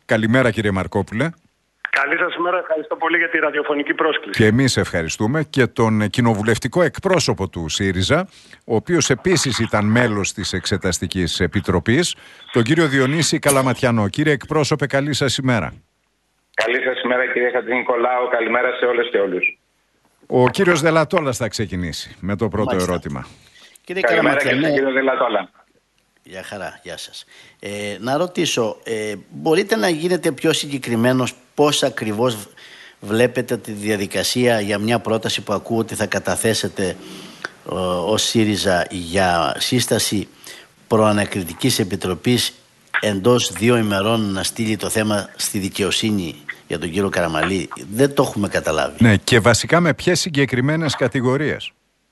Καλημέρα κύριε Μαρκόπουλε. Καλή σας ημέρα, ευχαριστώ πολύ για τη ραδιοφωνική πρόσκληση. Και εμείς ευχαριστούμε και τον κοινοβουλευτικό εκπρόσωπο του ΣΥΡΙΖΑ, ο οποίος επίσης ήταν μέλος της Εξεταστικής Επιτροπής, τον κύριο Διονύση Καλαματιανό. Κύριε εκπρόσωπε, καλή σας ημέρα. Καλή σας ημέρα κύριε Χατζηνικολάου, καλημέρα σε όλες και όλους. Ο κύριος Δελατόλας θα ξεκινήσει με το πρώτο ερώτημα. Κύριε Καλημέρα και στον κύριο Δελατόλα. Γεια χαρά, γεια σας. Να ρωτήσω, μπορείτε να γίνετε πιο συγκεκριμένος πώς ακριβώς βλέπετε τη διαδικασία για μια πρόταση που ακούω ότι θα καταθέσετε ως ΣΥΡΙΖΑ για σύσταση προανακριτικής επιτροπής εντός 2 ημερών να στείλει το θέμα στη δικαιοσύνη για τον κύριο Καραμαλή? Δεν το έχουμε καταλάβει. Ναι, και βασικά με ποιες συγκεκριμένες κατηγορίες?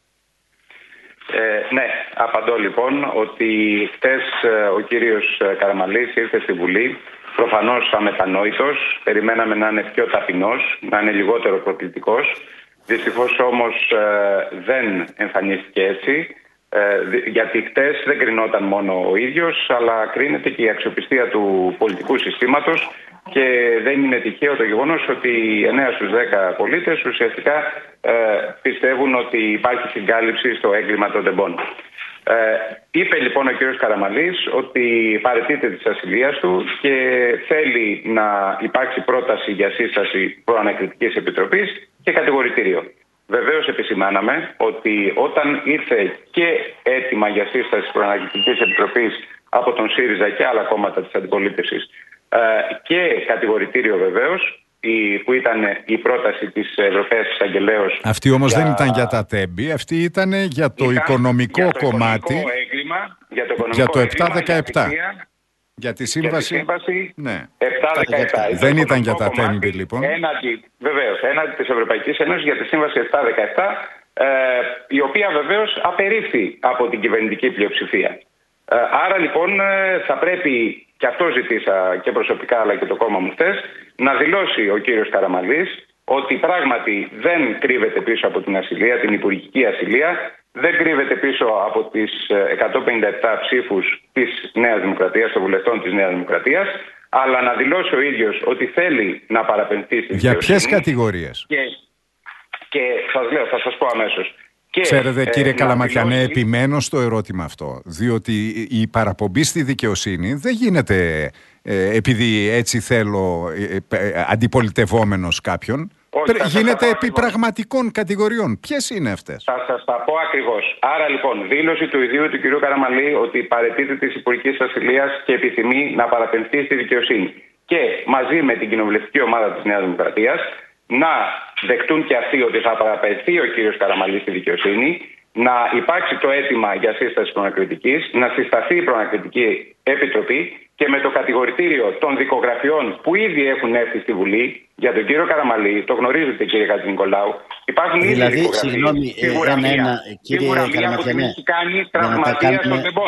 Ναι, απαντώ λοιπόν ότι χτες ο κύριος Καραμαλής ήρθε στη Βουλή, προφανώς αμετανόητος, περιμέναμε να είναι πιο ταπεινός, να είναι λιγότερο προκλητικός. Δυστυχώς όμως δεν εμφανίστηκε έτσι, γιατί χτες δεν κρινόταν μόνο ο ίδιος, αλλά κρίνεται και η αξιοπιστία του πολιτικού συστήματος και δεν είναι τυχαίο το γεγονός ότι 9 στους 10 πολίτες ουσιαστικά πιστεύουν ότι υπάρχει συγκάλυψη στο έγκλημα των τεμπών. Είπε λοιπόν ο κ. Καραμαλής ότι παραιτείται της ασυλίας του και θέλει να υπάρξει πρόταση για σύσταση προανακριτικής επιτροπής και κατηγορητήριο. Βεβαίως επισημάναμε ότι όταν ήρθε και αίτημα για σύσταση προανακριτικής επιτροπής από τον ΣΥΡΙΖΑ και άλλα κόμματα της αντιπολίτευσης και κατηγορητήριο βεβαίως, που ήταν η πρόταση της Ευρωπαίας Εισαγγελέως. Αυτή όμως δεν ήταν για τα τέμπη, αυτή ήταν για το οικονομικό κομμάτι, για το 7-17. Για τη σύμβαση, ναι. 7-17. Δεν ήταν για τα τέμπη λοιπόν. Βεβαίως, έναντι της Ευρωπαϊκής Ένωσης για τη σύμβαση 7-17, η οποία βεβαίως απερίφθη από την κυβερνητική πλειοψηφία. Άρα λοιπόν θα πρέπει, και αυτό ζητήσα και προσωπικά αλλά και το κόμμα μου χτες, να δηλώσει ο κύριος Καραμαλής ότι πράγματι δεν κρύβεται πίσω από την ασυλία, την υπουργική ασυλία, δεν κρύβεται πίσω από τις 157 ψήφους της Νέας Δημοκρατίας, των βουλευτών της Νέας Δημοκρατίας, αλλά να δηλώσει ο ίδιος ότι θέλει να παραπεμφθεί στη δικαιοσύνη. Για ποιες κατηγορίες? Και σας λέω, θα σας πω αμέσως. Ξέρετε κύριε Καλαματιανέ, επιμένω στο ερώτημα αυτό, διότι η παραπομπή στη δικαιοσύνη δεν γίνεται επειδή έτσι θέλω αντιπολιτευόμενος κάποιον. Γίνεται επί πραγματικών κατηγοριών. Ποιες είναι αυτές? Θα σας τα πω ακριβώς. Άρα λοιπόν, δήλωση του ιδίου του κ. Καραμαλή ότι παραιτείται της υπουργικής ασυλίας και επιθυμεί να παραπεμφθεί στη δικαιοσύνη. Και μαζί με την κοινοβουλευτική ομάδα της Νέας Δημοκρατίας να δεκτούν και αυτοί ότι θα παραπεμφθεί ο κ. Καραμαλής στη δικαιοσύνη, να υπάρξει το αίτημα για σύσταση προανακριτικής, να συσταθεί η προανακριτική επιτροπή και με το κατηγορητήριο των δικογραφιών που ήδη έχουν έρθει στη Βουλή για τον κύριο Καραμαλή, το γνωρίζετε κύριε Χατζηνικολάου, υπάρχουν ήδη δικογραφίες. Συγγνώμη, κύριε Καλαματιανέ, ότι έχει κάνει τραυματία των τεμπών.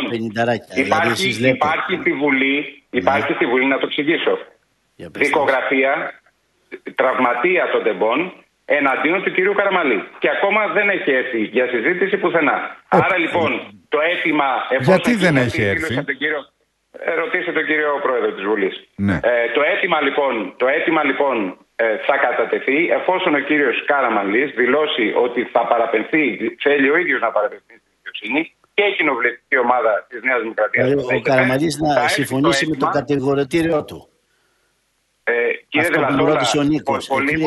Υπάρχει στη Βουλή, να το εξηγήσω. Δικογραφία τραυματία των τεμπών εναντίον του κυρίου Καραμαλή. Και ακόμα δεν έχει έρθει για συζήτηση πουθενά. Άρα λοιπόν το αίτημα... Γιατί δεν έχει έρθει? Ρωτήστε τον κύριο Πρόεδρο της Βουλής. Ναι. Το αίτημα λοιπόν θα κατατεθεί εφόσον ο κύριος Καραμαλής δηλώσει ότι θα παραπεμφθεί, θέλει ο ίδιος να παραπεμφθεί στη δικαιοσύνη και η κοινοβουλευτική ομάδα της Νέας Δημοκρατίας. Ο Καραμαλής να συμφωνήσει με το κατηγορητήριο του. Κύριε Δελατόλα, πολλοί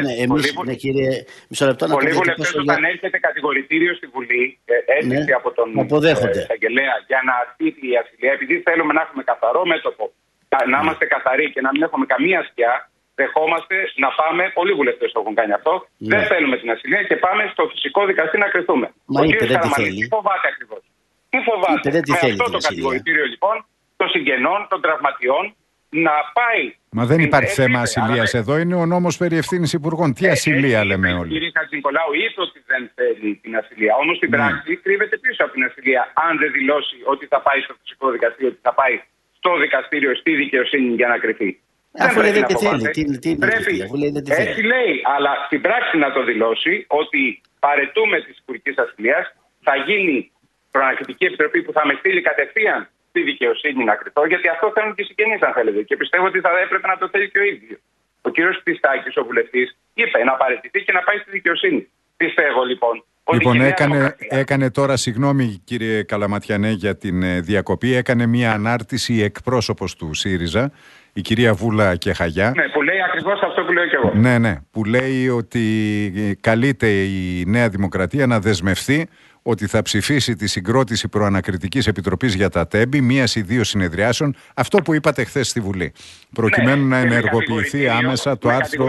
βουλευτές όταν έρχεται κατηγορητήριο στη Βουλή, αίτηση από τον εισαγγελέα για να ασκήσει η ασυλία, επειδή θέλουμε να έχουμε καθαρό μέτωπο, να είμαστε καθαροί και να μην έχουμε καμία σκιά, δεχόμαστε να πάμε, πολλοί βουλευτές το έχουν κάνει αυτό, δεν θέλουμε την ασυλία και πάμε στο φυσικό δικαστή να κρυθούμε. Ο κύριος Καραμαλής τι φοβάται ακριβώς? Τι φοβάται? Με αυτό το κατηγορητήριο λοιπόν των συγγενών, των τραυματιών, να πάει. Μα δεν υπάρχει θέμα ασυλίας εδώ, είναι ο νόμος περί ευθύνης υπουργών. Τι ασυλία λέμε όλοι? Κύριε Χατζηνικολάου, είπε ότι δεν θέλει την ασυλία. Όμως στην πράξη κρύβεται πίσω από την ασυλία. Αν δεν δηλώσει ότι θα πάει στο φυσικό δικαστήριο, ότι θα πάει στο δικαστήριο, στη δικαιοσύνη για να κρυφεί. Αφού λέει δεν τη θέλει. Έτσι λέει, αλλά στην πράξη να το δηλώσει ότι παρετούμε της υπουργικής ασυλίας, θα γίνει προανακριτική επιτροπή που θα με στείλει κατευθείαν στη δικαιοσύνη να κρυφτώ, γιατί αυτό θέλουν και οι συγγενείς, αν θέλετε. Και πιστεύω ότι θα έπρεπε να το θέλει και ο ίδιος. Ο κύριος Χριστάκης, ο βουλευτής, είπε να παραιτηθεί και να πάει στη δικαιοσύνη. Πιστεύω λοιπόν. Λοιπόν, έκανε τώρα, συγγνώμη κύριε Καλαματιανέ για την διακοπή, έκανε μια ανάρτηση εκπρόσωπος του ΣΥΡΙΖΑ, η κυρία Βούλα Κεχαγιά. Ναι, που λέει ακριβώς αυτό που λέω και εγώ. Ναι, που λέει ότι καλείται η Νέα Δημοκρατία να δεσμευτεί ότι θα ψηφίσει τη συγκρότηση προανακριτικής επιτροπής για τα τέμπη, μίας ή δύο συνεδριάσεων, αυτό που είπατε χθες στη Βουλή, προκειμένου να ενεργοποιηθεί άμεσα το άρθρο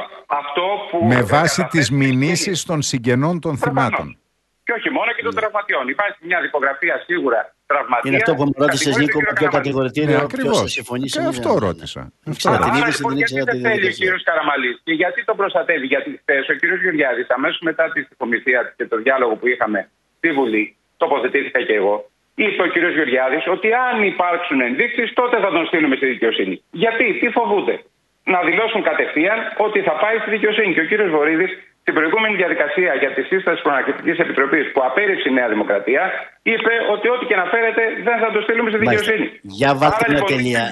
με βάση τις μηνύσεις των συγγενών των θυμάτων. Και όχι μόνο και των τραυματιών. Υπάρχει μια δικογραφία σίγουρα τραυματία. Είναι αυτό που μου ρώτησες, Νίκο, ποιο κατηγορητήριο, ποιος θα συμφωνήσει. Και αυτό ρώτησα. Άρα λοιπόν, γιατί δεν θέλει ο κύριος Καραμαλής και γιατί τον προστατεύει? Γιατί χθες ο κύριος Γεωργιάδης, αμέσως μετά τη κομισία και το διάλογο που είχαμε στη Βουλή, τοποθετήθηκα και εγώ, είπε ο κύριος Γεωργιάδης ότι αν υπάρξουν ενδείξεις, τότε θα τον στείλουμε στη δικαιοσύνη. Γιατί, τι φοβούνται? Να δηλώσουν κατευθείαν ότι θα πάει στη δικαιοσύνη. Και ο κύριος Βορίδης, στην προηγούμενη διαδικασία για τη σύσταση προανακριτικής επιτροπής που απέρριψε η Νέα Δημοκρατία, είπε ότι ό,τι και να φέρετε δεν θα το στείλουμε στη δικαιοσύνη. Για βάλτε μια τελεία.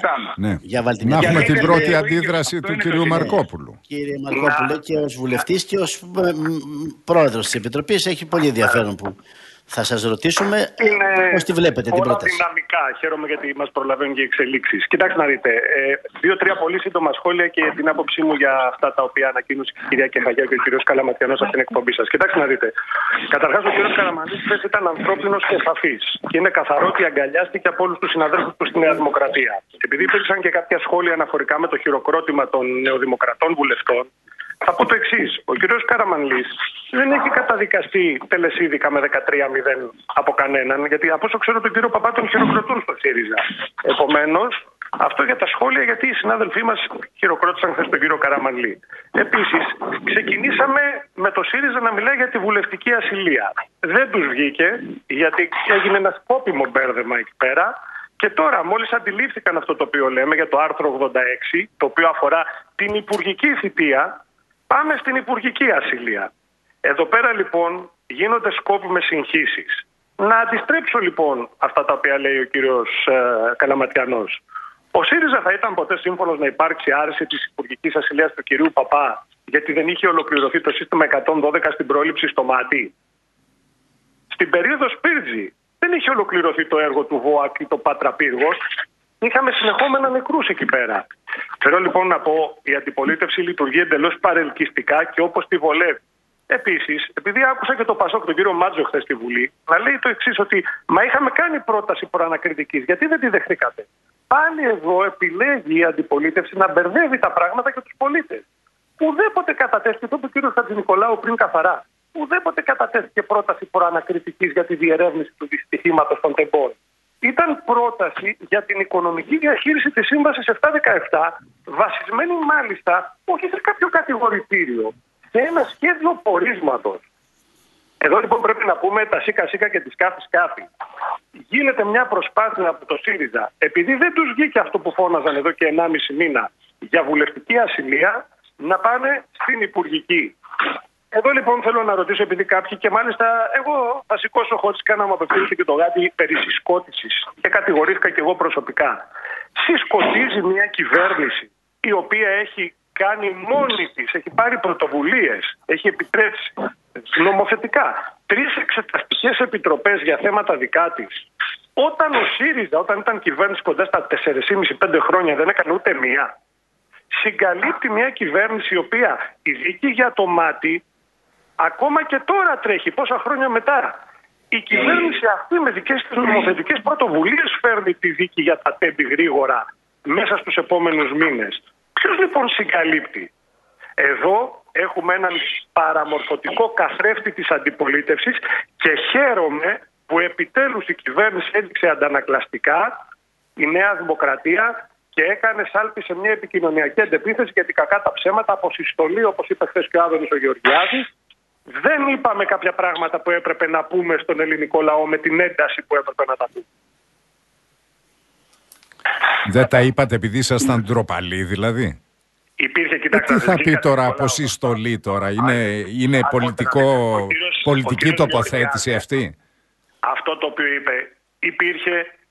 Να έχουμε την πρώτη αντίδραση του κυρίου Μαρκόπουλου. Κύριε Μαρκόπουλε, και ως βουλευτής και ως πρόεδρος της Επιτροπής έχει πολύ ενδιαφέρον που θα σας ρωτήσουμε πώς τη βλέπετε την πρόταση. Δυναμικά. Χαίρομαι γιατί μας προλαβαίνουν και οι εξελίξεις. Κοιτάξτε να δείτε. 2-3 πολύ σύντομα σχόλια και την άποψή μου για αυτά τα οποία ανακοίνωσε η κυρία Κεχαγιά και ο κύριος Καλαματιανός από την εκπομπή σας. Κοιτάξτε να δείτε. Καταρχάς, ο κύριος Καραμαλής χθες ήταν ανθρώπινος και σαφής. Και είναι καθαρό ότι αγκαλιάστηκε από όλους τους συναδέλφους του στη Νέα Δημοκρατία. Επειδή υπήρξαν και κάποια σχόλια αναφορικά με το χειροκρότημα των νεοδημοκρατών βουλευτών, θα πω το εξής. Ο κύριος Καραμανλής δεν έχει καταδικαστεί τελεσίδικα με 13-0 από κανέναν, γιατί από όσο ξέρω τον κύριο Παπά τον χειροκροτούν στο ΣΥΡΙΖΑ. Επομένως, αυτό για τα σχόλια, γιατί οι συνάδελφοί μας χειροκρότησαν χθες τον κύριο Καραμανλή. Επίσης, ξεκινήσαμε με το ΣΥΡΙΖΑ να μιλάει για τη βουλευτική ασυλία. Δεν τους βγήκε, γιατί έγινε ένα σκόπιμο μπέρδεμα εκεί πέρα. Και τώρα, μόλις αντιλήφθηκαν αυτό το οποίο λέμε για το άρθρο 86, το οποίο αφορά την υπουργική θητεία, πάμε στην υπουργική ασυλία. Εδώ πέρα λοιπόν γίνονται σκόπιμες συγχύσεις. Να αντιστρέψω λοιπόν αυτά τα οποία λέει ο κύριος Καλαματιανός. Ο ΣΥΡΙΖΑ θα ήταν ποτέ σύμφωνος να υπάρξει άρση της υπουργικής ασυλίας του κυρίου Παπά, γιατί δεν είχε ολοκληρωθεί το σύστημα 112 στην πρόληψη στο μάτι? Στην περίοδο Σπίρτζη δεν είχε ολοκληρωθεί το έργο του ΒΟΑΚ ή το Πάτρα Πύργος. Είχαμε συνεχόμενα νεκρούς εκεί πέρα. Θέλω λοιπόν να πω, η αντιπολίτευση λειτουργεί εντελώς παρελκυστικά και όπως τη βολεύει. Επίσης, επειδή άκουσα και το Πασόκ, τον κύριο Μάτζο, χθες στη Βουλή, να λέει το εξής, ότι μα είχαμε κάνει πρόταση προανακριτικής, γιατί δεν τη δεχτήκατε? Πάλι εδώ επιλέγει η αντιπολίτευση να μπερδεύει τα πράγματα και τους πολίτες. Ουδέποτε κατατέθηκε, το είπε ο κύριος Χατζηνικολάου πριν καθαρά, ουδέποτε κατατέθηκε πρόταση προανακριτικής για τη διερεύνηση του δυστυχήματος των τεμπών. Ήταν πρόταση για την οικονομική διαχείριση της Σύμβασης 717, βασισμένη μάλιστα όχι σε κάποιο κατηγορητήριο, σε ένα σχέδιο πορίσματος. Εδώ λοιπόν πρέπει να πούμε τα σίκα σίκα και τη σκάφη σκάφη. Γίνεται μια προσπάθεια από το ΣΥΡΙΖΑ, επειδή δεν τους βγήκε αυτό που φώναζαν εδώ και 1,5 μήνα για βουλευτική ασυλία, να πάνε στην υπουργική. Εδώ λοιπόν θέλω να ρωτήσω, επειδή κάποιοι, και μάλιστα εγώ θα σηκώσω χωρίς καν να μου απευθύνεται και το γάτι περί συσκότησης, και κατηγορήθηκα και εγώ προσωπικά. Συσκοτίζει μια κυβέρνηση η οποία έχει κάνει μόνη της, έχει πάρει πρωτοβουλίες, έχει επιτρέψει νομοθετικά 3 εξεταστικές επιτροπές για θέματα δικά της. Όταν ο ΣΥΡΙΖΑ, όταν ήταν κυβέρνηση κοντά στα 4,5-5 χρόνια, δεν έκανε ούτε μία. Συγκαλύπτει μια κυβέρνηση η οποία η δίκη για το μάτι ακόμα και τώρα τρέχει, πόσα χρόνια μετά. Η κυβέρνηση αυτή με δικές της νομοθετικές πρωτοβουλίες φέρνει τη δίκη για τα τέμπη γρήγορα μέσα στους επόμενους μήνες. Ποιος λοιπόν συγκαλύπτει? Εδώ έχουμε έναν παραμορφωτικό καθρέφτη της αντιπολίτευσης και χαίρομαι που επιτέλους η κυβέρνηση έδειξε αντανακλαστικά, η Νέα Δημοκρατία, και έκανε σάλπη σε μια επικοινωνιακή αντεπίθεση, γιατί κακά τα ψέματα από συστολή, όπως είπε χθες και ο Άδωνης ο Γεωργιάδης, δεν είπαμε κάποια πράγματα που έπρεπε να πούμε στον ελληνικό λαό με την ένταση που έπρεπε να τα πούμε. Δεν τα είπατε επειδή ήσασταν ντροπαλοί δηλαδή? Υπήρχε, κοιτάξτε, τι θα πει τώρα από συστολή τώρα? Είναι πολιτική τοποθέτηση αυτή? Αυτό το οποίο είπε, υπήρχε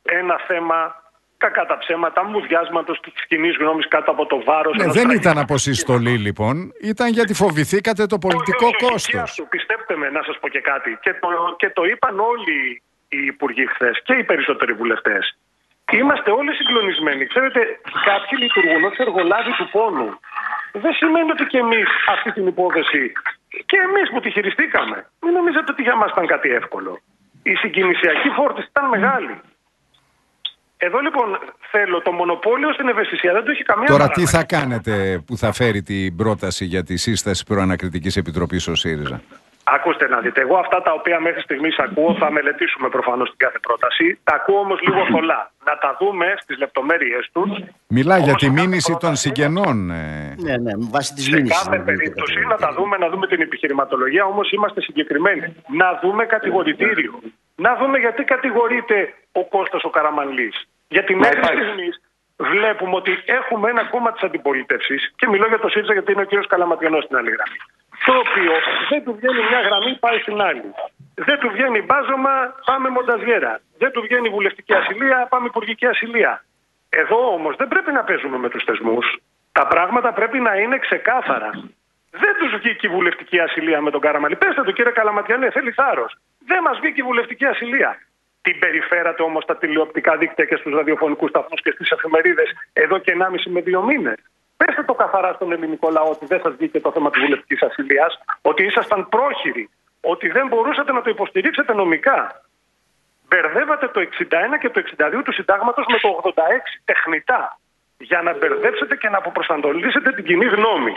ένα θέμα, κακά τα ψέματα, μουδιάσματος της κοινής γνώμης κάτω από το βάρος. Δεν ήταν από συστολή λοιπόν, ήταν γιατί φοβηθήκατε το πολιτικό κόστος. Πιστέψτε με, να σας πω και κάτι. Και το είπαν όλοι οι υπουργοί χθες και οι περισσότεροι βουλευτές. Είμαστε όλοι συγκλονισμένοι. Ξέρετε, κάποιοι λειτουργούν ως εργολάβοι του πόνου. Δεν σημαίνει ότι και εμείς αυτή την υπόθεση, και εμείς που τη χειριστήκαμε, μην νομίζετε ότι για μας ήταν κάτι εύκολο. Η συγκινησιακή φόρτιση ήταν μεγάλη. Εδώ λοιπόν θέλω το μονοπόλιο στην ευαισθησία, δεν το έχει καμία Τώρα παράδοση. τι θα κάνετε που θα φέρει την πρόταση για τη σύσταση προανακριτικής επιτροπής ο ΣΥΡΙΖΑ? Ακούστε να δείτε, εγώ αυτά τα οποία μέχρι στιγμής ακούω θα μελετήσουμε προφανώς την κάθε πρόταση. Τα ακούω όμως λίγο θολά. Να τα δούμε στις λεπτομέρειες τους. Μιλάει για τη μήνυση των συγγενών. Ναι, βάσει της Σε μήνυσης. κάθε περίπτωση να δούμε την επιχειρηματολογία, όμως είμαστε συγκεκριμένοι. Να δούμε κατηγορητήριο. Να δούμε γιατί κατηγορείται ο Κώστας ο Καραμανλής. Γιατί μέχρι στιγμής βλέπουμε ότι έχουμε ένα κόμμα της αντιπολίτευσης, και μιλώ για το ΣΥΡΙΖΑ γιατί είναι ο κ. Καλαματιανός στην άλλη γραμμή, το οποίο δεν του βγαίνει μια γραμμή, πάει στην άλλη. Δεν του βγαίνει μπάζωμα, πάμε μονταζιέρα. Δεν του βγαίνει βουλευτική ασυλία, πάμε υπουργική ασυλία. Εδώ όμως δεν πρέπει να παίζουμε με τους θεσμούς. Τα πράγματα πρέπει να είναι ξεκάθαρα. Δεν τους βγήκε η βουλευτική ασυλία με τον Καραμανλή. Πέστε του, κύριε Καλαματιανέ, θέλει θάρρος. Δεν μας βγήκε η βουλευτική ασυλία. Την περιφέρατε όμως στα τηλεοπτικά δίκτυα και στους ραδιοφωνικούς σταθμούς και στις εφημερίδες εδώ και 1,5 με 2 μήνες. Πέστε το καθαρά στον ελληνικό λαό ότι δεν σας βγήκε το θέμα της βουλευτικής ασυλίας, ότι ήσασταν πρόχειροι, ότι δεν μπορούσατε να το υποστηρίξετε νομικά. Μπερδεύατε το 61 και το 62 του συντάγματος με το 86 τεχνητά, για να μπερδέψετε και να αποπροσανατολίσετε την κοινή γνώμη.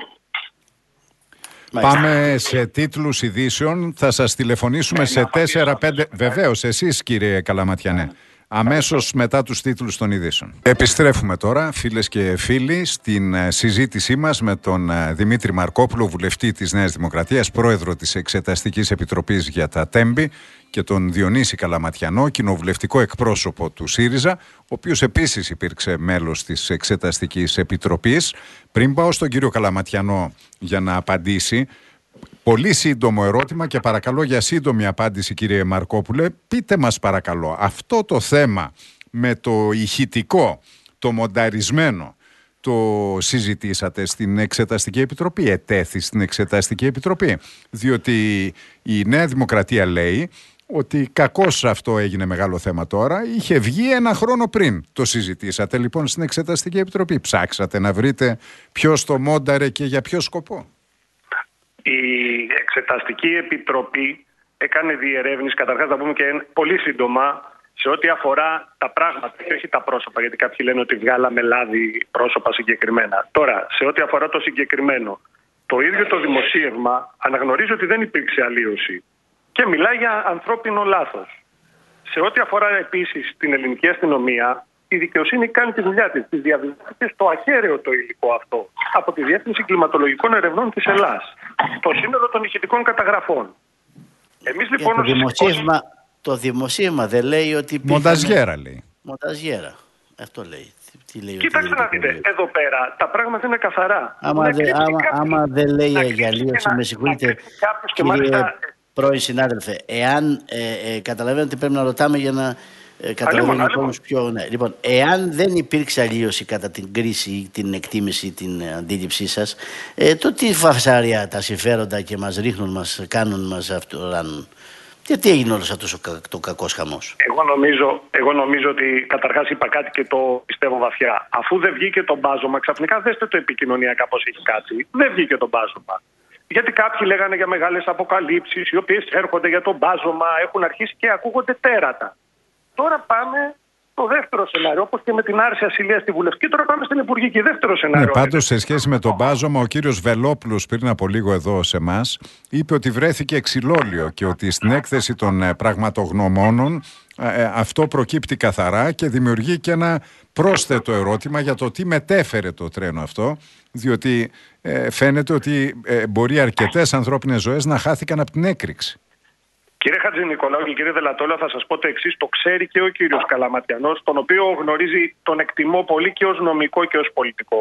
Πάμε σε τίτλους ειδήσεων. Θα σας τηλεφωνήσουμε σε 4-5. Βεβαίως, εσείς κύριε Καλαματιανέ. Αμέσως μετά τους τίτλους των ειδήσεων. Επιστρέφουμε τώρα, φίλες και φίλοι, στην συζήτησή μας με τον Δημήτρη Μαρκόπουλο, βουλευτή της Νέας Δημοκρατίας, πρόεδρο της Εξεταστικής Επιτροπής για τα Τέμπη, και τον Διονύση Καλαματιανό, κοινοβουλευτικό εκπρόσωπο του ΣΥΡΙΖΑ, ο οποίος επίσης υπήρξε μέλος της Εξεταστικής Επιτροπής. Πριν πάω στον κύριο Καλαματιανό για να απαντήσει, πολύ σύντομο ερώτημα και παρακαλώ για σύντομη απάντηση, κύριε Μαρκόπουλε. Πείτε μας παρακαλώ, αυτό το θέμα με το ηχητικό, το μονταρισμένο, το συζητήσατε στην Εξεταστική Επιτροπή, ετέθη στην Εξεταστική Επιτροπή? Διότι η Νέα Δημοκρατία λέει ότι κακώς αυτό έγινε μεγάλο θέμα τώρα, είχε βγει 1 χρόνο πριν. Το συζητήσατε λοιπόν στην Εξεταστική Επιτροπή? Ψάξατε να βρείτε ποιος το μόνταρε και για ποιο σκοπό? Η Εξεταστική Επιτροπή έκανε διερεύνηση, καταρχάς να πούμε και πολύ σύντομα, σε ό,τι αφορά τα πράγματα και όχι τα πρόσωπα, γιατί κάποιοι λένε ότι βγάλαμε λάδι πρόσωπα συγκεκριμένα. Τώρα, σε ό,τι αφορά το συγκεκριμένο, το ίδιο το δημοσίευμα αναγνωρίζει ότι δεν υπήρξε αλλίωση και μιλάει για ανθρώπινο λάθος. Σε ό,τι αφορά επίσης την ελληνική αστυνομία, η δικαιοσύνη κάνει τη δουλειά της. Της διαβιβάστηκε στο αχέραιο το υλικό αυτό από τη Διεύθυνση Κλιματολογικών Ερευνών της Ελλάδας, το σύνολο των ηχητικών καταγραφών. Εμείς λοιπόν το δημοσίευμα δεν λέει ότι. Μονταζιέρα λέει. Μονταζιέρα. Αυτό λέει. Τι λέει? Κοιτάξτε να δείτε, εδώ πέρα τα πράγματα είναι καθαρά. Άμα δεν λέει για αλλίωση, με συγχωρείτε, κύριε πρώην συνάδελφε, εάν καταλαβαίνετε ότι πρέπει να ρωτάμε για να καταλαβαίνουμε όμως πιο. Ναι. Λοιπόν, εάν δεν υπήρξε αλλίωση κατά την κρίση, την εκτίμηση, την αντίληψή σας, το τι φασάρια τα συμφέροντα και μας ρίχνουν, μας κάνουν, μας αυτοράνουν? Γιατί έγινε όλος αυτός το κακός χαμός? Εγώ νομίζω ότι καταρχάς είπα κάτι και το πιστεύω βαθιά. Αφού δεν βγήκε το μπάζωμα, ξαφνικά δέστε το επικοινωνιακά πώς έχει κάτσει. Δεν βγήκε το μπάζωμα. Γιατί κάποιοι λέγανε για μεγάλες αποκαλύψεις, οι οποίες έρχονται για το μπάζωμα, έχουν αρχίσει και ακούγονται τέρατα. Τώρα πάμε στο δεύτερο σενάριο, όπως και με την άρση ασυλίας στη βουλευτική, τώρα πάμε στην υπουργική. Δεύτερο σενάριο. Ναι, πάντως σε σχέση με τον μπάζωμα, ο κύριος Βελόπουλος πριν από λίγο εδώ σε εμάς είπε ότι βρέθηκε ξυλόλιο και ότι στην έκθεση των πραγματογνωμόνων αυτό προκύπτει καθαρά και δημιουργεί και ένα πρόσθετο ερώτημα για το τι μετέφερε το τρένο αυτό, διότι φαίνεται ότι μπορεί αρκετές ανθρώπινες ζωές να χάθηκαν από την έκρηξη. Κύριε Χατζηνικολάου και κύριε Δελατόλα, θα σας πω το εξής. Το ξέρει και ο κύριος Καλαματιανός, τον οποίο γνωρίζει, τον εκτιμώ πολύ και ως νομικό και ως πολιτικό.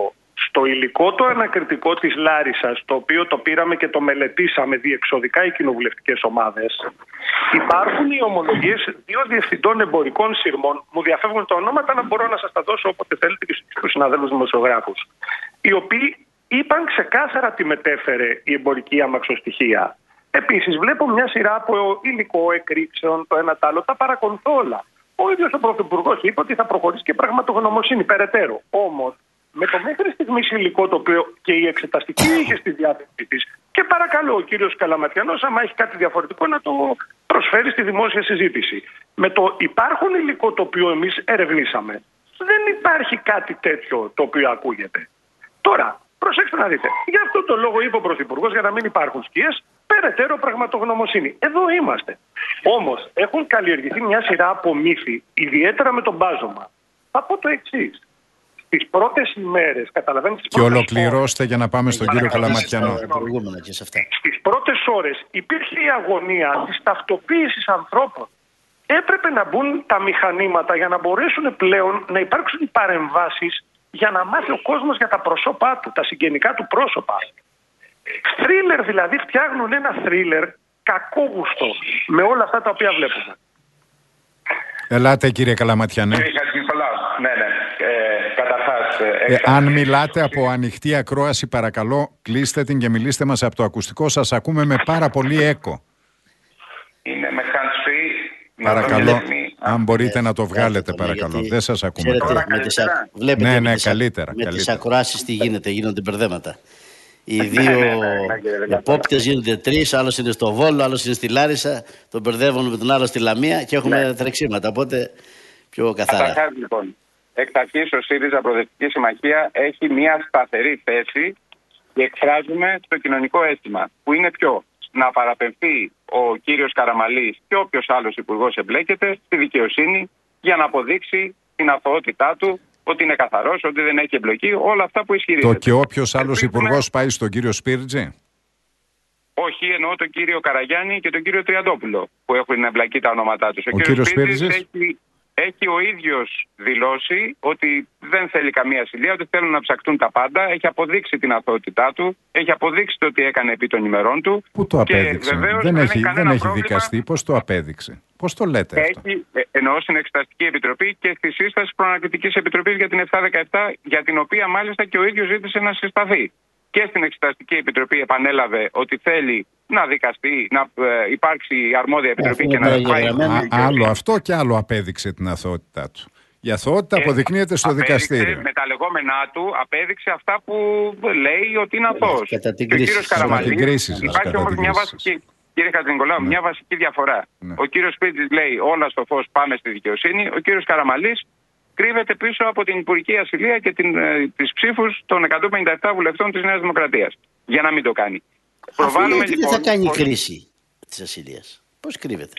Στο υλικό το ανακριτικό της Λάρισσας, το οποίο το πήραμε και το μελετήσαμε διεξοδικά οι κοινοβουλευτικές ομάδες, υπάρχουν οι ομολογίες 2 διευθυντών εμπορικών σειρμών, μου διαφεύγουν τα ονόματα, αλλά μπορώ να σας τα δώσω όποτε θέλετε και στους συναδέλφους δημοσιογράφους, οι οποίοι είπαν ξεκάθαρα τι μετέφερε η εμπορική αμαξοστοιχεία. Επίσης, βλέπω μια σειρά από υλικό εκρήξεων, το ένα τ' άλλο, τα παρακολουθώ όλα. Ο ίδιος ο Πρωθυπουργός είπε ότι θα προχωρήσει και πραγματογνωμοσύνη περαιτέρω. Όμως, με το μέχρι στιγμής υλικό το οποίο και η εξεταστική είχε στη διάθεσή της, και παρακαλώ ο κύριος Καλαματιανός, άμα έχει κάτι διαφορετικό, να το προσφέρει στη δημόσια συζήτηση. Με το υπάρχον υλικό το οποίο εμείς ερευνήσαμε, δεν υπάρχει κάτι τέτοιο το οποίο ακούγεται. Τώρα, προσέξτε να δείτε. Γι' αυτό το λόγο είπε ο Πρωθυπουργός, για να μην υπάρχουν σκιές, περαιτέρω πραγματογνωμοσύνη. Εδώ είμαστε. Όμως, έχουν καλλιεργηθεί μια σειρά από μύθοι, ιδιαίτερα με τον μπάζωμα. Θα πω το εξής. Τις πρώτες ημέρες, καταλαβαίνετε. Και ολοκληρώστε για να πάμε στον κύριο Καλαματιανό. Στις πρώτες ώρες υπήρχε η αγωνία της ταυτοποίησης ανθρώπων. Έπρεπε να μπουν τα μηχανήματα για να μπορέσουν πλέον να υπάρξουν οι παρεμβάσεις για να μάθει ο κόσμος για τα προσώπα του, τα συγγενικά του πρόσωπα. Θρίλερ δηλαδή, φτιάχνουν ένα θρίλερ κακόγουστο με όλα αυτά τα οποία βλέπουμε. Ελάτε κύριε Καλαματιανέ. Ναι. Καταρχάς, αν μιλάτε από ανοιχτή ακρόαση, παρακαλώ κλείστε την και μιλήστε μας από το ακουστικό. Σας ακούμε με πάρα πολύ έκο. Είναι με hands-free. Παρακαλώ, αν μπορείτε να το βγάλετε παρακαλώ. Δεν σας ακούμε. Βλέπετε καλύτερα. Με τις ακροάσεις τι γίνονται μπερδέματα. Οι 2 επόπτες γίνονται 3, άλλος είναι στο Βόλο, άλλος είναι στη Λάρισα, τον μπερδεύουν με τον άλλο στη Λαμία και έχουμε τρεξίματα, οπότε πιο καθαρά. Καταρχάς λοιπόν, εκ αρχής ο ΣΥΡΙΖΑ Προοδευτική Συμμαχία έχει μια σταθερή θέση και εκφράζουμε το κοινωνικό αίσθημα, που είναι ποιο? Να παραπεμφθεί ο κύριος Καραμαλής και όποιος άλλος υπουργός εμπλέκεται στη δικαιοσύνη για να αποδείξει την αθωότητά του, ότι είναι καθαρός, ότι δεν έχει εμπλοκή, όλα αυτά που ισχυρίζεται. Το και όποιος άλλος υπουργός πάει στον κύριο Σπίρτζη. Όχι, εννοώ τον κύριο Καραγιάννη και τον κύριο Τριαντόπουλο που έχουν εμπλακεί τα ονόματά τους. Ο κύριος Σπίρτζης έχει ο ίδιος δηλώσει ότι δεν θέλει καμία ασυλία, ότι θέλουν να ψαχτούν τα πάντα. Έχει αποδείξει την αθωότητά του, έχει αποδείξει το ότι έκανε επί των ημερών του. Πού το απέδειξε? Δεν έχει δικαστεί. Πώς το απέδειξε? Πώς το λέτε αυτό? Εννοώ στην Εξεταστική Επιτροπή και στη σύσταση Προανακριτικής Επιτροπής για την 717, για την οποία μάλιστα και ο ίδιος ζήτησε να συσταθεί. Και στην Εξεταστική Επιτροπή επανέλαβε ότι θέλει να δικαστεί, να υπάρξει αρμόδια επιτροπή και να πάει. Άλλο αυτό και άλλο απέδειξε την αθωότητά του. Η αθωότητα αποδεικνύεται στο δικαστήριο. Με τα λεγόμενά του απέδειξε αυτά που λέει ότι είναι αθώος. Κατά την κρίση. Υπάρχει όμως μια βασική, κύριε Χατζηνικολάου, μια βασική διαφορά. Ναι. Ο κύριος Σπίρτζης λέει όλα στο φως, πάμε στη δικαιοσύνη. Ο κύριος Καραμαλής κρύβεται πίσω από την υπουργική ασυλία και τις ψήφους των 157 βουλευτών της Νέας Δημοκρατίας. Για να μην το κάνει. Τι θα κάνει η κρίση της ασυλίας? Πώς κρύβεται?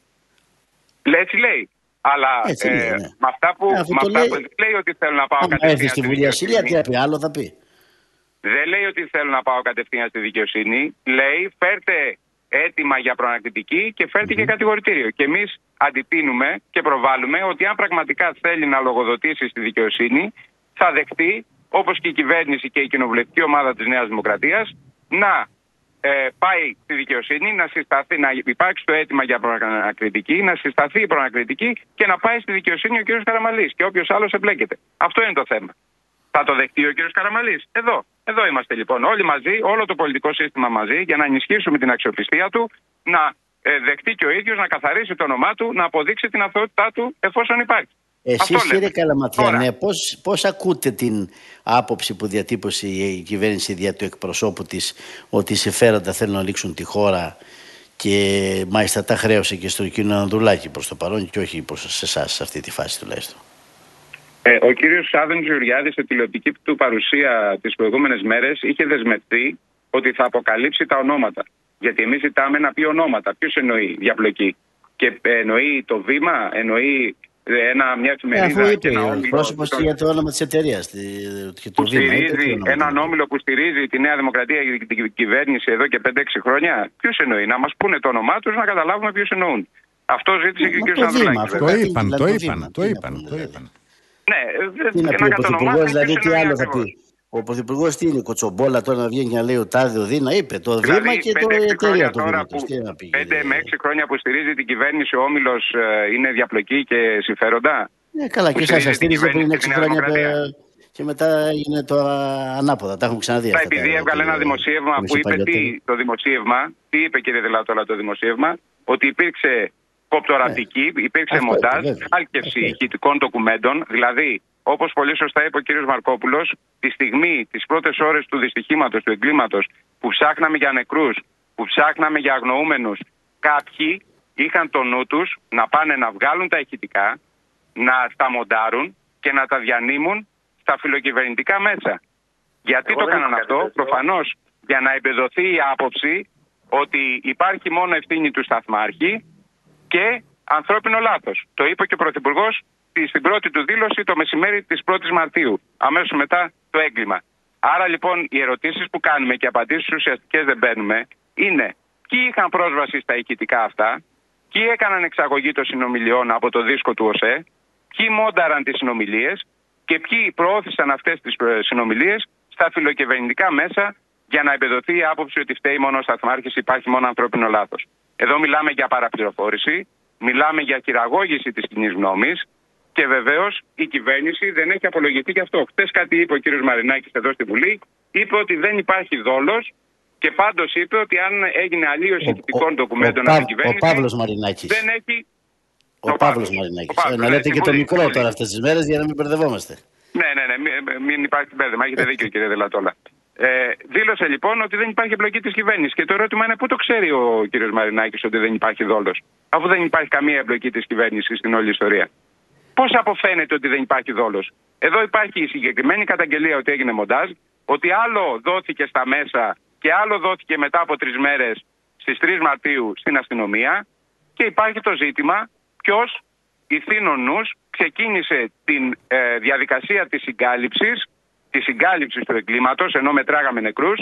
Έτσι λέει. Αλλά με αυτά που λέει ότι θέλω να πάω κατευθείαν στη Βουλή ασυλία, τι θα πει? Άλλο θα πει. Δεν λέει ότι θέλω να πάω κατευθείαν στη δικαιοσύνη. Λέει φέρτε έτοιμα για προανακριτική και φέρτε και κατηγορητήριο. Και εμείς αντιπίνουμε και προβάλλουμε ότι αν πραγματικά θέλει να λογοδοτήσει στη δικαιοσύνη, θα δεχτεί, όπως και η κυβέρνηση και η κοινοβουλευτική ομάδα της Νέας Δημοκρατίας, να πάει στη δικαιοσύνη, να συσταθεί, να υπάρξει το αίτημα για προανακριτική, να συσταθεί η προανακριτική και να πάει στη δικαιοσύνη ο κ. Καραμαλής και όποιος άλλος εμπλέκεται. Αυτό είναι το θέμα. Θα το δεχτεί ο κ. Καραμαλής? Εδώ είμαστε λοιπόν όλοι μαζί, όλο το πολιτικό σύστημα μαζί, για να ενισχύσουμε την αξιοπιστία του, να δεχτεί και ο ίδιος, να καθαρίσει το όνομά του, να αποδείξει την αθωότητά του εφόσον υπάρχει. Εσείς κύριε Καλαματιανέ, πώς ακούτε την άποψη που διατύπωσε η κυβέρνηση δια του εκπροσώπου της, ότι οι συμφέροντα θέλουν να ανοίξουν τη χώρα και μάλιστα τα χρέωσε και στον κύριο Ανδρουλάκη προς το παρόν και όχι σε εσάς σε αυτή τη φάση τουλάχιστον? Ο κύριος Άδωνης Γεωργιάδης σε τηλεοπτική του παρουσία τις προηγούμενες μέρες είχε δεσμευτεί ότι θα αποκαλύψει τα ονόματα. Γιατί εμείς ζητάμε να πει ονόματα. Ποιος εννοεί διαπλοκή? Και εννοεί το Βήμα, εννοεί μια εφημερίδα. Αφού είπε ο πρόσωπος για το όνομα της εταιρείας. Που στηρίζει έναν όμιλο που στηρίζει τη Νέα Δημοκρατία και την κυβέρνηση εδώ και 5-6 χρόνια. Ποιος εννοεί? Να μας πούνε το όνομά τους, να καταλάβουμε ποιος εννοούν. Αυτό ζήτησε και ο κ. Ανδρουλάκης. Το είπαν. Ναι, τι να πει ο Πρωθυπουργός, δηλαδή τι άλλο θα πει? Ο Πρωθυπουργός τι είναι, κοτσομπόλα τώρα να βγαίνει και να λέει ο τάδε ο Δίνα, είπε το Δηλαδή, Δήμα και το εταιρεία του Δήματος. 5 με 6 χρόνια που στηρίζει την κυβέρνηση ο Όμιλος είναι διαπλοκή και συμφέροντα. Καλά, και εσάς σας στήριζε πριν 6 χρόνια και μετά είναι το ανάποδα. Τα έχουμε ξαναδεί αυτά. Επειδή έβγαλε ένα δημοσίευμα που είπε τι είπε κύριε Δελατόλα το δημοσίευμα, ότι υπήρξε κοπτοραπτική, υπήρξε μοντάζ, χάλκευση ηχητικών ντοκουμέντων, δηλαδή όπως πολύ σωστά είπε ο κύριος Μαρκόπουλος, τη στιγμή, τις πρώτες ώρες του δυστυχήματος, του εγκλήματος, που ψάχναμε για νεκρούς, που ψάχναμε για αγνοούμενους, κάποιοι είχαν το νου τους να πάνε να βγάλουν τα ηχητικά, να τα μοντάρουν και να τα διανύμουν στα φιλοκυβερνητικά μέσα. Γιατί το έκαναν αυτό? Προφανώς για να εμπεδοθεί η άποψη ότι υπάρχει μόνο ευθύνη του σταθμάρχη και ανθρώπινο λάθος. Το είπε και ο Πρωθυπουργός στην πρώτη του δήλωση το μεσημέρι της 1ης Μαρτίου, αμέσως μετά το έγκλημα. Άρα λοιπόν οι ερωτήσεις που κάνουμε και οι απαντήσεις ουσιαστικές δεν παίρνουμε είναι ποιοι είχαν πρόσβαση στα ηχητικά αυτά, ποιοι έκαναν εξαγωγή των συνομιλιών από το δίσκο του ΟΣΕ, ποιοι μόνταραν τις συνομιλίες και ποιοι προώθησαν αυτές τις συνομιλίες στα φιλοκυβερνητικά μέσα για να εμπεδοθεί η άποψη ότι φταίει μόνο ο σταθμάρχης, υπάρχει μόνο ανθρώπινο λάθος. Εδώ μιλάμε για παραπληροφόρηση, μιλάμε για χειραγώγηση της κοινής γνώμης και βεβαίως η κυβέρνηση δεν έχει απολογηθεί γι' αυτό. Χτες κάτι είπε ο κ. Μαρινάκης εδώ στη Βουλή, είπε ότι δεν υπάρχει δόλος και πάντως είπε ότι αν έγινε αλλίωση ηχητικών ντοκουμέντων από την κυβέρνηση. Ο Παύλος Μαρινάκης. Δεν έχει. Ο Παύλος Μαρινάκης. Να λέτε και το μικρό τώρα αυτές τις μέρες για να μην μπερδευόμαστε. Ναι, μην υπάρχει μπέρδεμα. Έχετε δίκιο κύριε Δελατόλα. Δήλωσε λοιπόν ότι δεν υπάρχει εμπλοκή της κυβέρνησης. Και το ερώτημα είναι πού το ξέρει ο κ. Μαρινάκης ότι δεν υπάρχει δόλος, αφού δεν υπάρχει καμία εμπλοκή της κυβέρνησης στην όλη ιστορία. Πώς αποφαίνεται ότι δεν υπάρχει δόλος? Εδώ υπάρχει η συγκεκριμένη καταγγελία ότι έγινε μοντάζ, ότι άλλο δόθηκε στα μέσα και άλλο δόθηκε μετά από 3 μέρες στις 3 Μαρτίου στην αστυνομία και υπάρχει το ζήτημα ποιος ηθήνων νους ξεκίνησε την διαδικασία της συγκάλυψης του εγκλήματος, ενώ μετράγαμε νεκρούς,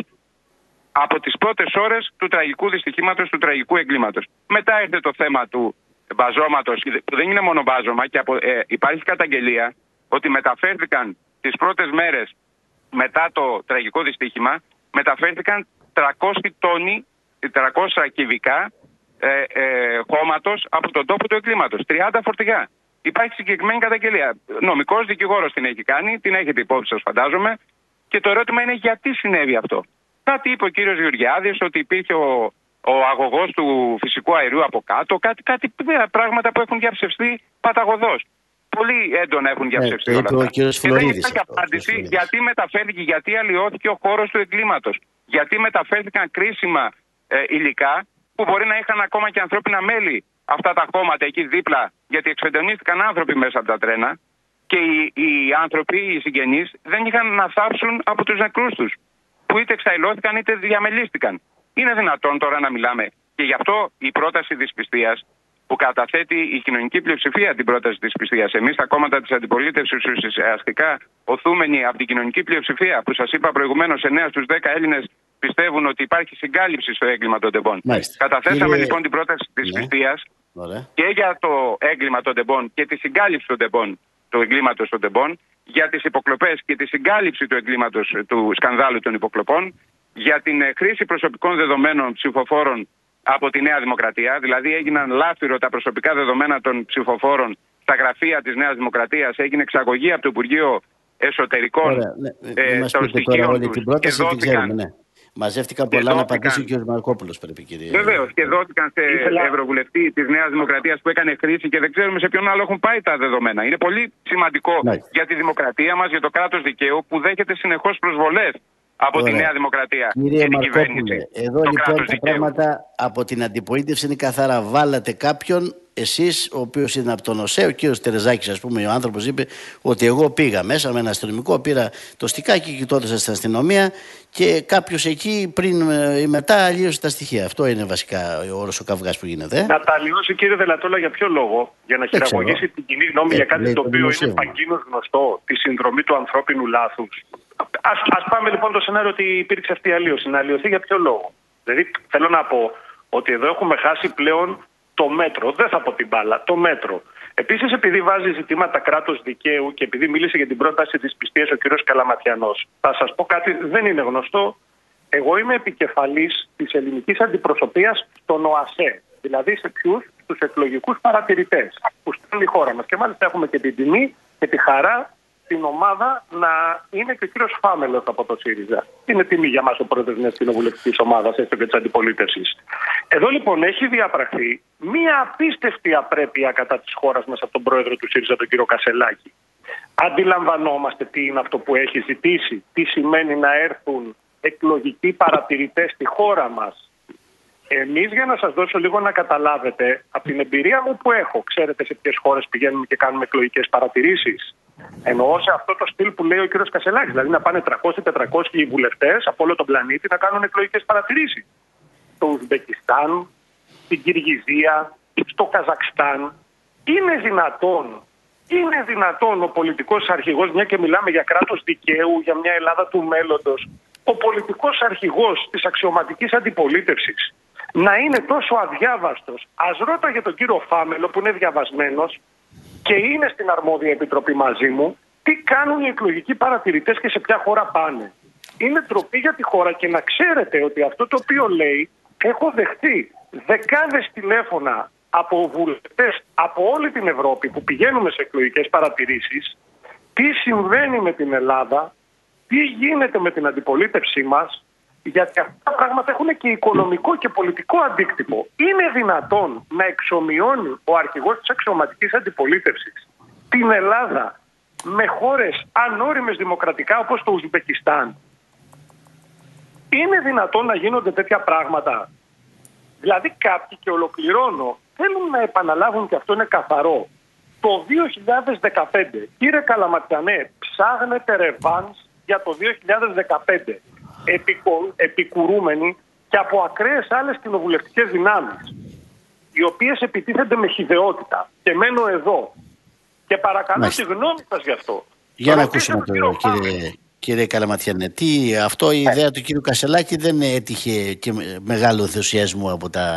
από τις πρώτες ώρες του τραγικού δυστυχήματος, του τραγικού εγκλήματος. Μετά έρθε το θέμα του μπαζώματος, που δεν είναι μόνο μπάζωμα, και υπάρχει καταγγελία ότι μεταφέρθηκαν τις πρώτες μέρες μετά το τραγικό δυστύχημα, μεταφέρθηκαν 300 τόνοι, 300 κυβικά χώματος από τον τόπο του εγκλήματος. 30 φορτηγά. Υπάρχει συγκεκριμένη καταγγελία. Νομικός δικηγόρος την έχει κάνει, την έχετε υπόψη σας φαντάζομαι. Και το ερώτημα είναι γιατί συνέβη αυτό. Κάτι είπε ο κύριος Γεωργιάδης ότι υπήρχε ο αγωγός του φυσικού αερίου από κάτω, κάτι πράγματα που έχουν διαψευστεί παταγωδώς. Πολύ έντονα έχουν διαψευστεί όλα αυτά. Και δεν υπάρχει απάντηση γιατί μεταφέρθηκε, γιατί αλλοιώθηκε ο χώρος του εγκλήματος. Γιατί μεταφέρθηκαν κρίσιμα υλικά που μπορεί να είχαν ακόμα και ανθρώπινα μέλη αυτά τα χώματα εκεί δίπλα, γιατί εξεντονίστηκαν άνθρωποι μέσα από τα τρένα και οι άνθρωποι, οι συγγενείς, δεν είχαν να θάψουν από τους νεκρούς τους, που είτε εξαϊλώθηκαν είτε διαμελίστηκαν. Είναι δυνατόν τώρα να μιλάμε? Και γι' αυτό η πρόταση δυσπιστίας που καταθέτει η κοινωνική πλειοψηφία, την πρόταση δυσπιστίας. Εμείς τα κόμματα της αντιπολίτευσης ουσιαστικά οθούμενοι από την κοινωνική πλειοψηφία, που σας είπα προηγουμένως 9 στους 10 Έλληνες πιστεύουν ότι υπάρχει συγκάλυψη στο έγκλημα των τεμπών. Καταθέσαμε λοιπόν την πρόταση δυσπιστίας και για το έγκλημα των τεμπών και τη συγκάλυψη των τεμπών, του εγκλήματος των τεμπών, για τις υποκλοπές και τη συγκάλυψη του εγκλήματος του σκανδάλου των υποκλοπών, για την χρήση προσωπικών δεδομένων ψηφοφόρων από τη Νέα Δημοκρατία. Δηλαδή έγιναν λάφυρο τα προσωπικά δεδομένα των ψηφοφόρων στα γραφεία της Νέας Δημοκρατίας, έγινε εξαγωγή από το Υπουργείο Εσωτερικών των στοιχείων τους και δόθηκαν. Μαζεύτηκαν πολλά να απαντήσει ο κ. Μαρκόπουλος, πρέπει κύριε. Βεβαίως, και δόθηκαν σε ευρωβουλευτή της Νέας Δημοκρατίας που έκανε χρήση και δεν ξέρουμε σε ποιον άλλο έχουν πάει τα δεδομένα. Είναι πολύ σημαντικό για τη δημοκρατία μας, για το κράτος δικαίου που δέχεται συνεχώς προσβολές από τη Νέα Δημοκρατία. Κύριε Μαρκόπουλε, εδώ λοιπόν τα πράγματα από την αντιπολίτευση είναι καθαρά. Βάλατε κάποιον, εσείς, ο οποίος είναι από τον ΟΣΕ, ο κύριος Τερεζάκης, ας πούμε, ο άνθρωπος είπε ότι εγώ πήγα μέσα με ένα αστυνομικό, πήρα το στικάκι και το έδωσα στην αστυνομία και κάποιος εκεί πριν ή μετά αλλίωσε τα στοιχεία. Αυτό είναι βασικά όλος ο καυγάς που γίνεται. Να τα αλλοιώσει, κύριε Δελατόλα, για ποιο λόγο? Για να χειραγωγήσει την κοινή γνώμη για κάτι το οποίο είναι παγκίνως γνωστό, τη συνδρομή του ανθρώπινου λάθους. Ας πάμε λοιπόν το σενάριο ότι υπήρξε αυτή η αλλίωση. Να αλλοιωθεί για ποιο λόγο? Δηλαδή θέλω να πω ότι εδώ έχουμε χάσει πλέον το μέτρο. Δεν θα πω την μπάλα, το μέτρο. Επίσης, επειδή βάζει ζητήματα κράτους δικαίου και επειδή μίλησε για την πρόταση της πιστείας ο κ. Καλαματιανός, θα σας πω κάτι, δεν είναι γνωστό. Εγώ είμαι επικεφαλής της ελληνικής αντιπροσωπείας στον ΟΑΣΕ. Δηλαδή σε ποιους? Στους εκλογικούς παρατηρητές που στέλνει η χώρα μας. Και μάλιστα έχουμε και την τιμή και τη χαρά στην ομάδα να είναι και ο κύριος Φάμελος από το ΣΥΡΙΖΑ. Είναι τιμή για μας ο πρόεδρος μιας κοινοβουλευτικής ομάδας, έστω και της αντιπολίτευσης. Εδώ λοιπόν έχει διαπραχθεί μία απίστευτη απρέπεια κατά της χώρας μας από τον πρόεδρο του ΣΥΡΙΖΑ, τον κύριο Κασελάκη. Αντιλαμβανόμαστε τι είναι αυτό που έχει ζητήσει, τι σημαίνει να έρθουν εκλογικοί παρατηρητές στη χώρα μας. Εμείς, για να σας δώσω λίγο να καταλάβετε, από την εμπειρία μου που έχω, ξέρετε σε ποιες χώρες πηγαίνουμε και κάνουμε εκλογικές παρατηρήσεις? Εννοώ σε αυτό το στυλ που λέει ο κ. Κασελάκης, δηλαδή να πάνε 300-400 βουλευτές από όλο τον πλανήτη να κάνουν εκλογικές παρατηρήσεις. Στο Ουσμπεκιστάν, στην Κυργιζία, στο Καζακστάν. Είναι δυνατόν ο πολιτικός αρχηγός, μια και μιλάμε για κράτος δικαίου, για μια Ελλάδα του μέλλοντος, ο πολιτικός αρχηγός της αξιωματικής αντιπολίτευσης να είναι τόσο αδιάβαστος? Ας ρώταγε τον κύριο Φάμελο που είναι διαβασμένος και είναι στην αρμόδια επιτροπή μαζί μου, τι κάνουν οι εκλογικοί παρατηρητές και σε ποια χώρα πάνε. Είναι ντροπή για τη χώρα και να ξέρετε ότι αυτό το οποίο λέει, έχω δεχτεί δεκάδες τηλέφωνα από βουλευτές από όλη την Ευρώπη που πηγαίνουμε σε εκλογικές παρατηρήσεις, τι συμβαίνει με την Ελλάδα, τι γίνεται με την αντιπολίτευσή μας, γιατί αυτά τα πράγματα έχουν και οικονομικό και πολιτικό αντίκτυπο. Είναι δυνατόν να εξομοιώνει ο αρχηγός της αξιωματικής αντιπολίτευσης την Ελλάδα με χώρες ανώριμες δημοκρατικά όπως το Ουσμπεκιστάν? Είναι δυνατόν να γίνονται τέτοια πράγματα? Δηλαδή κάποιοι, και ολοκληρώνω, θέλουν να επαναλάβουν, και αυτό είναι καθαρό, το 2015. Κύριε Καλαματιανέ, ψάχνετε ρεβάνς για το 2015, επικουρούμενοι και από ακραίες άλλες κοινοβουλευτικές δυνάμεις, οι οποίες επιτίθενται με χυδαιότητα. Και μένω εδώ και παρακαλώ τη γνώμη σας γι' αυτό. Για να ακούσουμε το κύριε Καλαματιανέ. Αυτό η ιδέα του κύριου Κασελάκη δεν έτυχε και μεγάλο ενθουσιασμό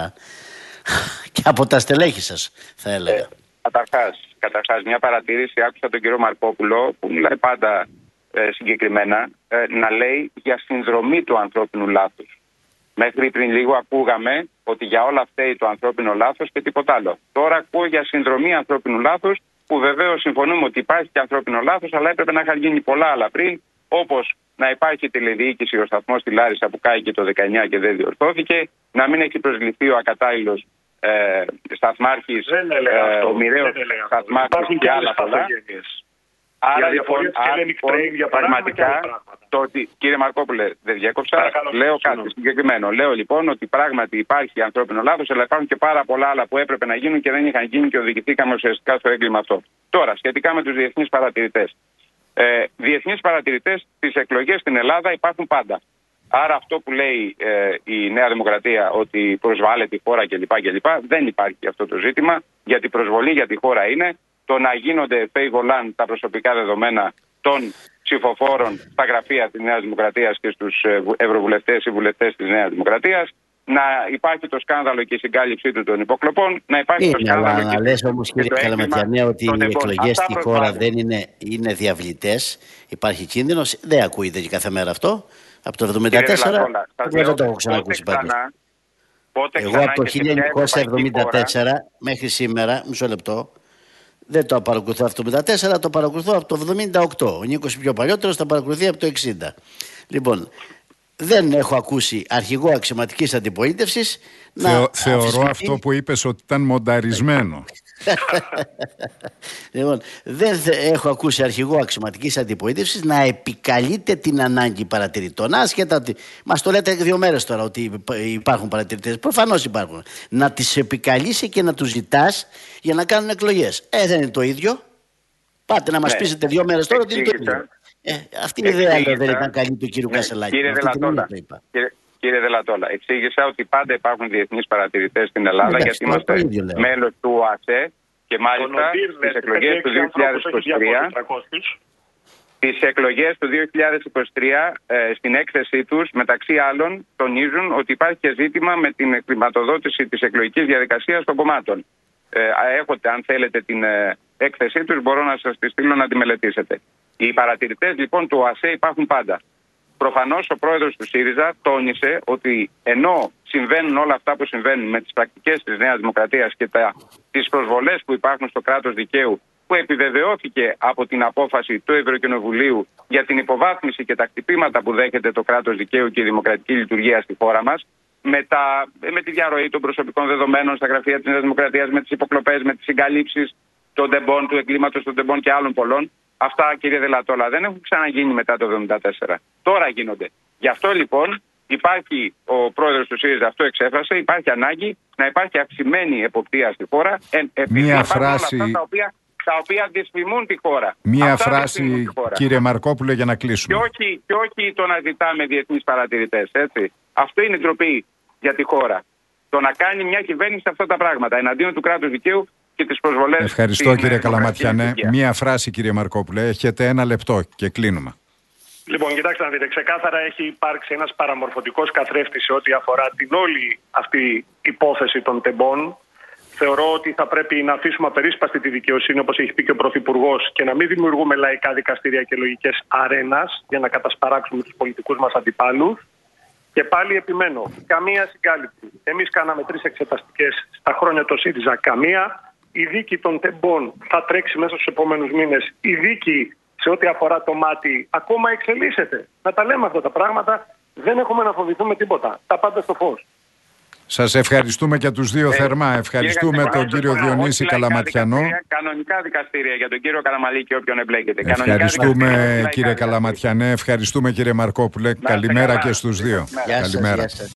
και από τα στελέχη σας, θα έλεγα. Καταρχάς, μια παρατήρηση. Άκουσα τον κύριο Μαρκόπουλο που μιλάει πάντα συγκεκριμένα να λέει για συνδρομή του ανθρώπινου λάθους. Μέχρι πριν λίγο ακούγαμε ότι για όλα φταίει το ανθρώπινο λάθος και τίποτα άλλο. Τώρα ακούω για συνδρομή ανθρώπινου λάθους, που βεβαίως συμφωνούμε ότι υπάρχει και ανθρώπινο λάθος, αλλά έπρεπε να είχαν γίνει πολλά άλλα πριν, όπως να υπάρχει τηλεδιοίκηση, ο σταθμός στη Λάρισα που κάηκε το 19 και δεν διορθώθηκε, να μην έχει προσληφθεί ο ακατάλληλος σταθμάρχης, ο μοιραίος σταθμάρχης και άλλα πολλά. Άρα λοιπόν, πραγματικά, το ότι, κύριε Μαρκόπουλε, δεν διέκοψα, λέω κάτι συγκεκριμένο. Λέω λοιπόν ότι πράγματι υπάρχει ανθρώπινο λάθος, αλλά υπάρχουν και πάρα πολλά άλλα που έπρεπε να γίνουν και δεν είχαν γίνει και οδηγηθήκαμε ουσιαστικά στο έγκλημα αυτό. Τώρα, σχετικά με τους διεθνείς παρατηρητές. Διεθνείς παρατηρητές στις εκλογές στην Ελλάδα υπάρχουν πάντα. Άρα αυτό που λέει η Νέα Δημοκρατία, ότι προσβάλλεται η χώρα κλπ. Δεν υπάρχει αυτό το ζήτημα, γιατί προσβολή για τη χώρα είναι το να γίνονται φεϊγολάν τα προσωπικά δεδομένα των ψηφοφόρων στα γραφεία της Νέας Δημοκρατίας και στους ευρωβουλευτές ή βουλευτές της Νέας Δημοκρατίας, να υπάρχει το σκάνδαλο και η συγκάλυψή του των υποκλοπών, να υπάρχει το σκάνδαλο. Αλλά να λες όμως, κύριε Καλαματιανέ, ότι οι εκλογές στη χώρα δεν είναι διαβλητές, υπάρχει κίνδυνος, δεν ακούγεται και κάθε μέρα αυτό. Από το 1974 δεν το έχω ξανακούσει πάντως. Εγώ από το 1974 μέχρι σήμερα, μισό λεπτό, δεν το παρακολουθώ από το 1974, το παρακολουθώ από το 1978. Ο Νίκος πιο παλιότερος το παρακολουθεί από το 1960. Λοιπόν, δεν έχω ακούσει αρχηγό αξιωματικής αντιπολίτευσης να θεωρώ αυτό που είπες ότι ήταν μονταρισμένο. Λοιπόν, δεν έχω ακούσει αρχηγό αξιωματικής αντιπολίτευσης να επικαλείται την ανάγκη παρατηρητών. Άσχετα ότι μας το λέτε 2 μέρες τώρα ότι υπάρχουν παρατηρητές. Προφανώς υπάρχουν. Να τις επικαλείσαι και να τους ζητάς για να κάνουν εκλογές. Δεν είναι το ίδιο. Πάτε να μας πείσετε 2 μέρες τώρα ότι είναι το ίδιο. Αυτή η ιδέα δεν ήταν καλή του κύριου Κασελάκη. Κύριε Δελατόλα, εξήγησα ότι πάντα υπάρχουν διεθνείς παρατηρητές στην Ελλάδα, γιατί είμαστε μέλος του ΟΑΣΕ και μάλιστα στις εκλογές του 2023, στην έκθεσή τους, μεταξύ άλλων, τονίζουν ότι υπάρχει και ζήτημα με την χρηματοδότηση της εκλογικής διαδικασίας των κομμάτων. έχετε, αν θέλετε, την έκθεσή τους, μπορώ να σας τη στείλω να τη μελετήσετε. Οι παρατηρητές λοιπόν του ΟΑΣΕ υπάρχουν πάντα. Προφανώς ο πρόεδρος του ΣΥΡΙΖΑ τόνισε ότι ενώ συμβαίνουν όλα αυτά που συμβαίνουν με τις πρακτικές της Νέας Δημοκρατίας και τις προσβολές που υπάρχουν στο κράτος δικαίου, που επιβεβαιώθηκε από την απόφαση του Ευρωκοινοβουλίου για την υποβάθμιση και τα χτυπήματα που δέχεται το κράτος δικαίου και η δημοκρατική λειτουργία στη χώρα μας, με τη διαρροή των προσωπικών δεδομένων στα γραφεία της Νέας Δημοκρατίας, με τις υποκλοπές, με τις συγκαλύψεις των τεμπών, του εγκλήματος των τεμπών και άλλων πολλών. Αυτά, κύριε Δελατόλα, δεν έχουν ξαναγίνει μετά το 1974. Τώρα γίνονται. Γι' αυτό λοιπόν υπάρχει, ο πρόεδρος του ΣΥΡΙΖΑ αυτό εξέφρασε, υπάρχει ανάγκη να υπάρχει αυξημένη εποπτεία στη χώρα. Μία φράση. Όλα αυτά τα οποία δυσφημούν τη χώρα. Μία φράση, κύριε Μαρκόπουλε, για να κλείσουμε. Και όχι το να ζητάμε διεθνείς παρατηρητές. Έτσι. Αυτό είναι ντροπή για τη χώρα. Το να κάνει μια κυβέρνηση αυτά τα πράγματα εναντίον του κράτους δικαίου και τις προσβολές. Ευχαριστώ, κύριε Καλαματιανέ. Μία φράση, κύριε Μαρκόπουλε. Έχετε 1 λεπτό και κλείνουμε. Λοιπόν, κοιτάξτε να δείτε, ξεκάθαρα έχει υπάρξει ένας παραμορφωτικός καθρέφτης σε ό,τι αφορά την όλη αυτή υπόθεση των τεμπών. Θεωρώ ότι θα πρέπει να αφήσουμε απερίσπαστη τη δικαιοσύνη, όπως έχει πει και ο Πρωθυπουργός, και να μην δημιουργούμε λαϊκά δικαστήρια και λογικές αρένας για να κατασπαράξουμε τους πολιτικούς μας αντιπάλους. Και πάλι επιμένω, καμία συγκάλυψη. Εμείς κάναμε 3 εξεταστικές στα χρόνια του ΣΥΡΙΖΑ, καμία. Η δίκη των τεμπών θα τρέξει μέσα στους επόμενους μήνες. Η δίκη σε ό,τι αφορά το μάτι ακόμα εξελίσσεται. Να τα λέμε αυτά τα πράγματα, δεν έχουμε να φοβηθούμε τίποτα. Τα πάντα στο φως. Σας ευχαριστούμε και τους δύο θερμά. Ευχαριστούμε τον κύριο Διονύση Καλαματιανό. Κανονικά δικαστήρια για τον κύριο Καραμαλή και όποιον εμπλέκεται. Ευχαριστούμε, κύριε Καλαματιανέ. Ευχαριστούμε, κύριε Μαρκόπουλε. Καλημέρα και στους δύο. Καλημέρα.